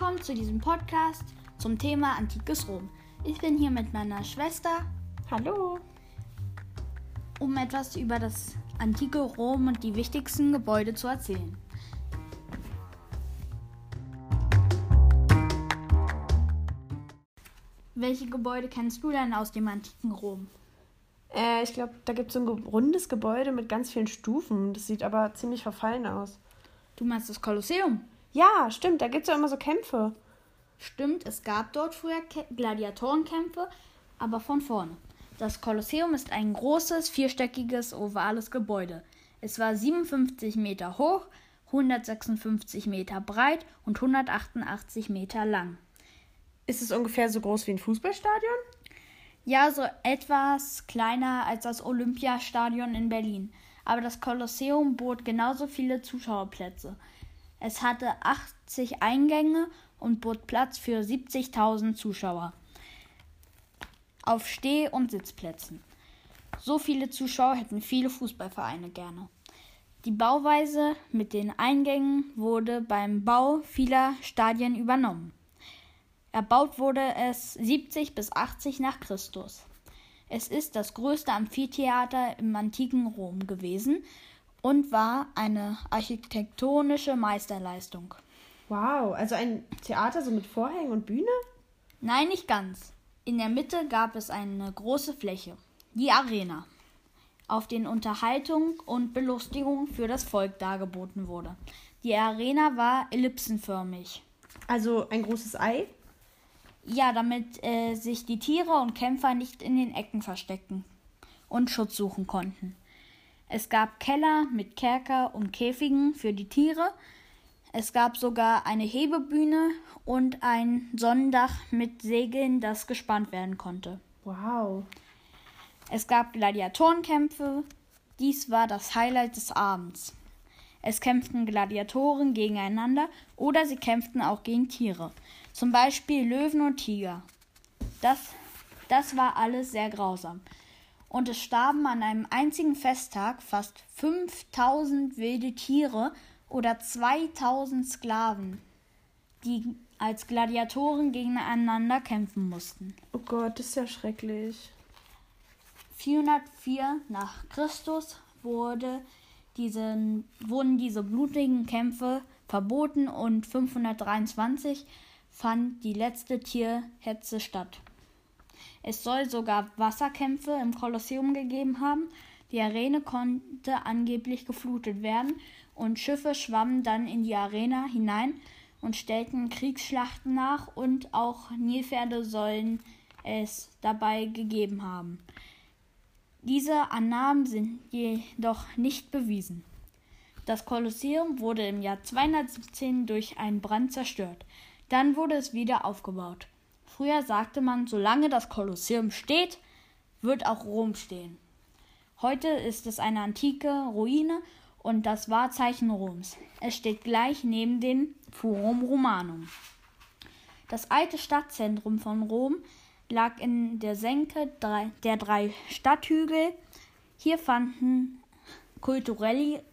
willkommen zu diesem Podcast zum Thema Antikes Rom. Ich bin hier mit meiner Schwester. Hallo. Um etwas über das antike Rom und die wichtigsten Gebäude zu erzählen. Welche Gebäude kennst du denn aus dem antiken Rom? Ich glaube, da gibt es so ein rundes Gebäude mit ganz vielen Stufen. Das sieht aber ziemlich verfallen aus. Du meinst das Kolosseum? Ja, stimmt. Da gibt es ja immer so Kämpfe. Stimmt, es gab dort früher Gladiatorenkämpfe, aber von vorne. Das Kolosseum ist ein großes, vierstöckiges, ovales Gebäude. Es war 57 Meter hoch, 156 Meter breit und 188 Meter lang. Ist es ungefähr so groß wie ein Fußballstadion? Ja, so etwas kleiner als das Olympiastadion in Berlin. Aber das Kolosseum bot genauso viele Zuschauerplätze. Es hatte 80 Eingänge und bot Platz für 70.000 Zuschauer auf Steh- und Sitzplätzen. So viele Zuschauer hätten viele Fußballvereine gerne. Die Bauweise mit den Eingängen wurde beim Bau vieler Stadien übernommen. Erbaut wurde es 70 bis 80 nach Christus. Es ist das größte Amphitheater im antiken Rom gewesen und war eine architektonische Meisterleistung. Wow, also ein Theater so mit Vorhängen und Bühne? Nein, nicht ganz. In der Mitte gab es eine große Fläche, die Arena, auf den Unterhaltung und Belustigung für das Volk dargeboten wurde. Die Arena war ellipsenförmig. Also ein großes Ei? Ja, damit sich die Tiere und Kämpfer nicht in den Ecken verstecken und Schutz suchen konnten. Es gab Keller mit Kerker und Käfigen für die Tiere. Es gab sogar eine Hebebühne und ein Sonnendach mit Segeln, das gespannt werden konnte. Wow. Es gab Gladiatorenkämpfe. Dies war das Highlight des Abends. Es kämpften Gladiatoren gegeneinander oder sie kämpften auch gegen Tiere. Zum Beispiel Löwen und Tiger. Das war alles sehr grausam. Und es starben an einem einzigen Festtag fast 5000 wilde Tiere oder 2000 Sklaven, die als Gladiatoren gegeneinander kämpfen mussten. Oh Gott, das ist ja schrecklich. 404 nach Christus wurden diese blutigen Kämpfe verboten und 523 fand die letzte Tierhetze statt. Es soll sogar Wasserkämpfe im Kolosseum gegeben haben. Die Arena konnte angeblich geflutet werden und Schiffe schwammen dann in die Arena hinein und stellten Kriegsschlachten nach und auch Nilpferde sollen es dabei gegeben haben. Diese Annahmen sind jedoch nicht bewiesen. Das Kolosseum wurde im Jahr 217 durch einen Brand zerstört. Dann wurde es wieder aufgebaut. Früher sagte man, solange das Kolosseum steht, wird auch Rom stehen. Heute ist es eine antike Ruine und das Wahrzeichen Roms. Es steht gleich neben dem Forum Romanum. Das alte Stadtzentrum von Rom lag in der Senke der 3 Stadthügel. Hier fanden kulturelle,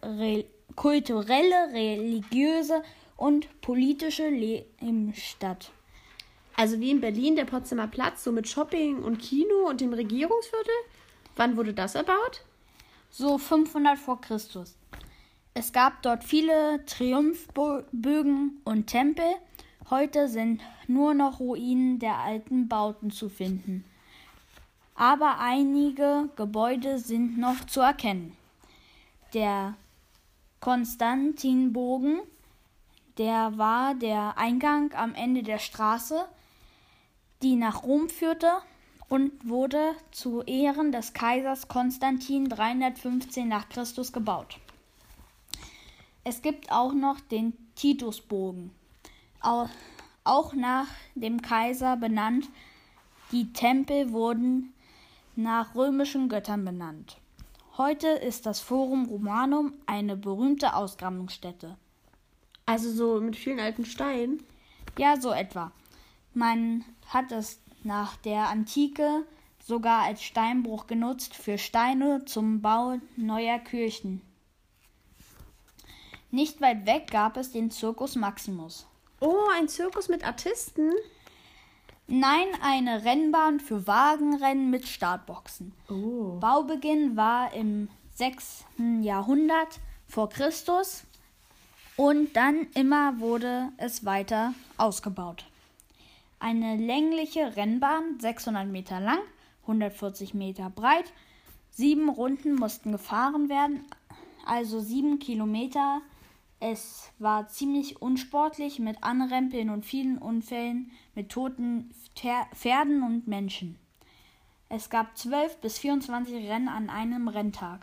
religiöse und politische Leben statt. Also wie in Berlin der Potsdamer Platz, so mit Shopping und Kino und dem Regierungsviertel? Wann wurde das erbaut? So 500 vor Christus. Es gab dort viele Triumphbögen und Tempel. Heute sind nur noch Ruinen der alten Bauten zu finden. Aber einige Gebäude sind noch zu erkennen. Der Konstantinbogen, der war der Eingang am Ende der Straße, die nach Rom führte und wurde zu Ehren des Kaisers Konstantin 315 nach Christus gebaut. Es gibt auch noch den Titusbogen, auch nach dem Kaiser benannt. Die Tempel wurden nach römischen Göttern benannt. Heute ist das Forum Romanum eine berühmte Ausgrabungsstätte. Also so mit vielen alten Steinen? Ja, so etwa. Man hat es nach der Antike sogar als Steinbruch genutzt für Steine zum Bau neuer Kirchen. Nicht weit weg gab es den Circus Maximus. Oh, ein Zirkus mit Artisten? Nein, eine Rennbahn für Wagenrennen mit Startboxen. Oh. Baubeginn war im 6. Jahrhundert vor Christus und dann immer wurde es weiter ausgebaut. Eine längliche Rennbahn, 600 Meter lang, 140 Meter breit. 7 Runden mussten gefahren werden, also 7 Kilometer. Es war ziemlich unsportlich mit Anrempeln und vielen Unfällen mit toten Pferden und Menschen. Es gab 12 bis 24 Rennen an einem Renntag.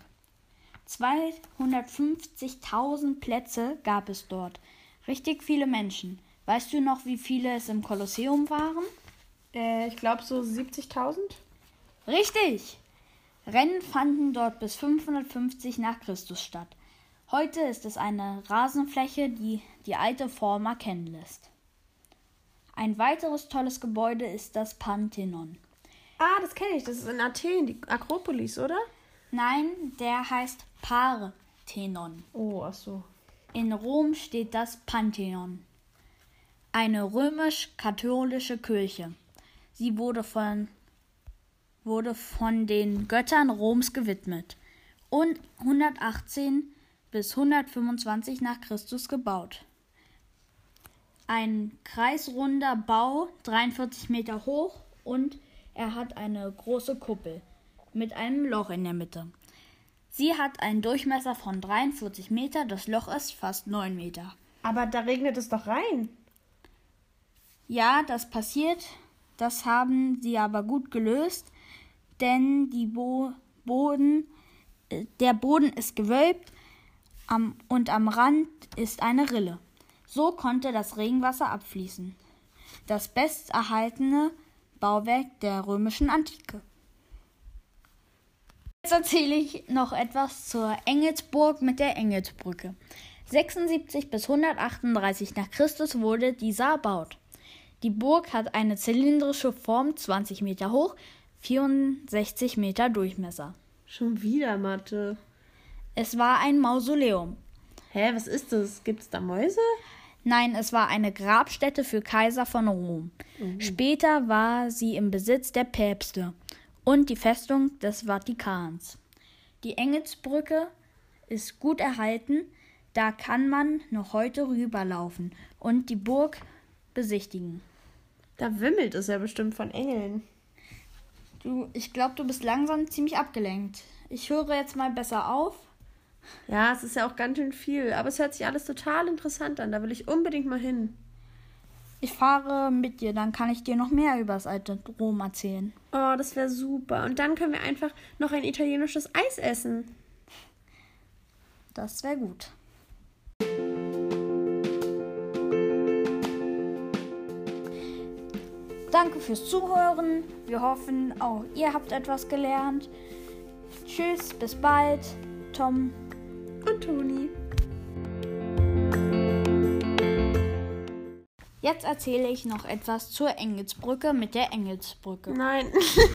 250.000 Plätze gab es dort. Richtig viele Menschen. Weißt du noch, wie viele es im Kolosseum waren? Ich glaube so 70.000. Richtig! Rennen fanden dort bis 550 nach Christus statt. Heute ist es eine Rasenfläche, die die alte Form erkennen lässt. Ein weiteres tolles Gebäude ist das Pantheon. Ah, das kenne ich. Das ist in Athen, die Akropolis, oder? Nein, der heißt Parthenon. Oh, ach so. In Rom steht das Pantheon. Eine römisch-katholische Kirche. Sie wurde von den Göttern Roms gewidmet und 118 bis 125 nach Christus gebaut. Ein kreisrunder Bau, 43 Meter hoch, und er hat eine große Kuppel mit einem Loch in der Mitte. Sie hat einen Durchmesser von 43 Meter, das Loch ist fast 9 Meter. Aber da regnet es doch rein. Ja, das passiert, das haben sie aber gut gelöst, denn der Boden ist gewölbt und am Rand ist eine Rille. So konnte das Regenwasser abfließen. Das besterhaltene Bauwerk der römischen Antike. Jetzt erzähle ich noch etwas zur Engelsburg mit der Engelsbrücke. 76 bis 138 nach Christus wurde dieser erbaut. Die Burg hat eine zylindrische Form, 20 Meter hoch, 64 Meter Durchmesser. Schon wieder Mathe. Es war ein Mausoleum. Hä, was ist das? Gibt es da Mäuse? Nein, es war eine Grabstätte für Kaiser von Rom. Später war sie im Besitz der Päpste und die Festung des Vatikans. Die Engelsbrücke ist gut erhalten, da kann man noch heute rüberlaufen und die Burg besichtigen. Da wimmelt es ja bestimmt von Engeln. Ich glaube, du bist langsam ziemlich abgelenkt. Ich höre jetzt mal besser auf. Ja, es ist ja auch ganz schön viel, aber es hört sich alles total interessant an. Da will ich unbedingt mal hin. Ich fahre mit dir, dann kann ich dir noch mehr über das alte Rom erzählen. Oh, das wäre super. Und dann können wir einfach noch ein italienisches Eis essen. Das wäre gut. Danke fürs Zuhören. Wir hoffen, auch ihr habt etwas gelernt. Tschüss, bis bald. Tom und Toni. Jetzt erzähle ich noch etwas zur Engelsbrücke mit der Engelsbrücke. Nein.